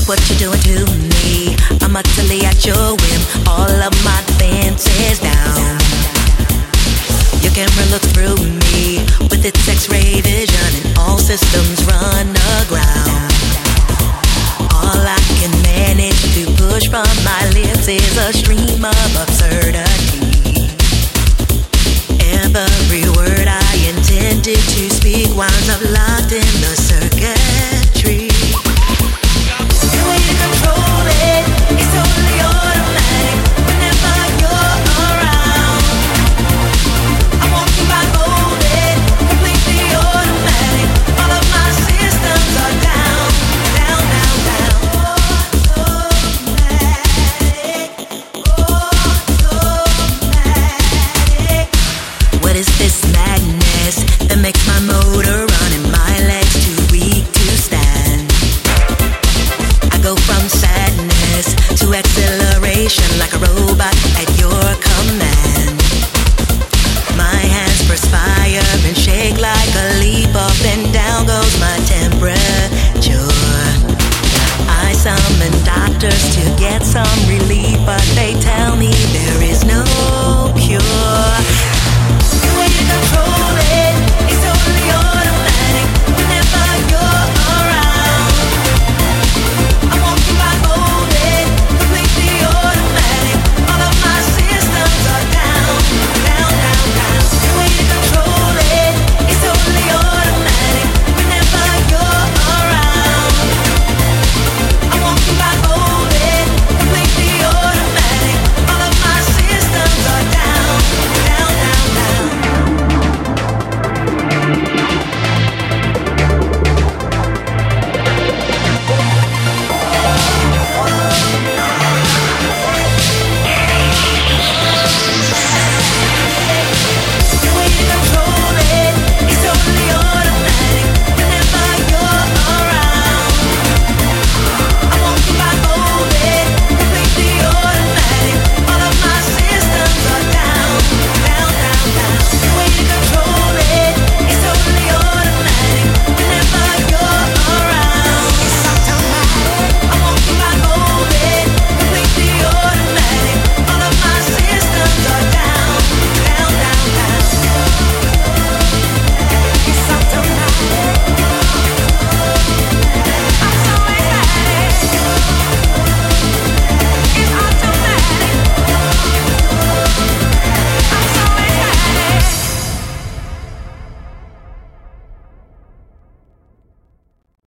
what you're doing to me. I'm utterly at your whim, all of my defenses down. Your camera looks through me with its X-ray vision, and all systems run aground. All I can manage to push from my lips is a stream of absurdity. Every word I intended to speak winds up locked in the circuitry. The way you control it is totally automatic. Whenever you're around, I'm walking by golden, completely automatic. All of my systems are down, down, down, down. Automatic. What is this madness that makes my motor run and my legs too weak to stand? I go from sadness to acceleration like a robot at your command. My hands perspire and shake like a leaf. Up and down goes my temperature. I summon doctors to get some relief, but they tell me there is no cure. The way you control